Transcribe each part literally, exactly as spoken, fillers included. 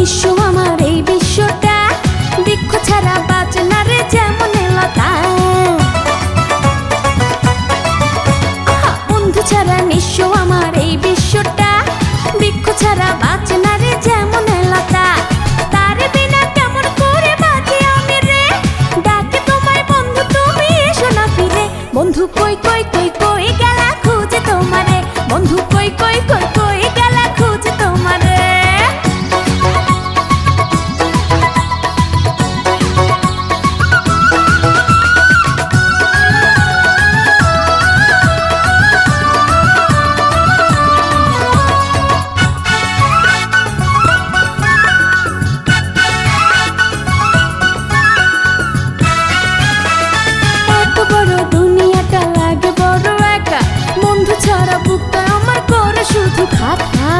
নিঃস্ব আমার এই বিশ্বটা, বৃক্ষ ছাড়া বাঁচে না রে যেমন লতা। বন্ধু ছাড়া নিঃস্ব আমার এই বিশ্বটা, বৃক্ষ ছাড়া বাঁচে না রে যেমন লতা। তার বিনা কেমন করে বাঁচি আমি রে, ডাকে তোমায় বন্ধু তুমি এসো না ফিরে। বন্ধু কই কই কই কই গেলা খুঁজে তোমারে, বন্ধু কই কই কই কই গেলা খুঁজে তোমারে। ছাড়া বুকটা আমার করে শুধু খাতা।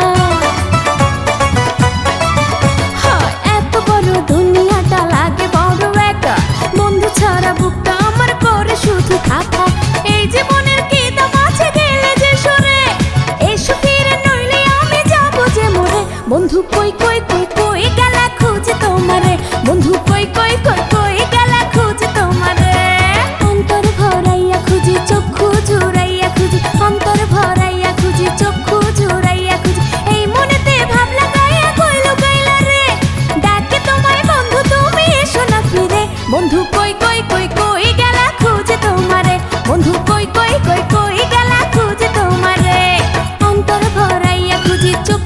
এত বড় দুনিয়াটা লাগে বড় একা, বন্ধু ছাড়া বুকটা আমার করে শুধু খাতা। এই জীবনের কি দাম আছে গেলে যে সরে, এসো ফিরে নইলে আমি যাবো যে মরে। বন্ধু কই কই কই কই গেলা খুঁজে তোমারে, বন্ধু কই কই কই কই গেলা খুঁজে তোমারে। অন্তর ভরাইয়া খুঁজি চক্ষু জুড়াইয়া খুঁজি, অন্তর ভরাইয়া খুঁজি চক্ষু জুড়াইয়া খুঁজি। এই মনেতে ভাব লাগাইয়া কই লুকাইলা রে, ডাকে তোমায় বন্ধু তুমি এসো না ফিরে। বন্ধু কই কই কই কই গেলা খুঁজে তোমারে, বন্ধু কই কই কই কই গেলা খুঁজে তোমারে। অন্তর ভরাইয়া খুঁজি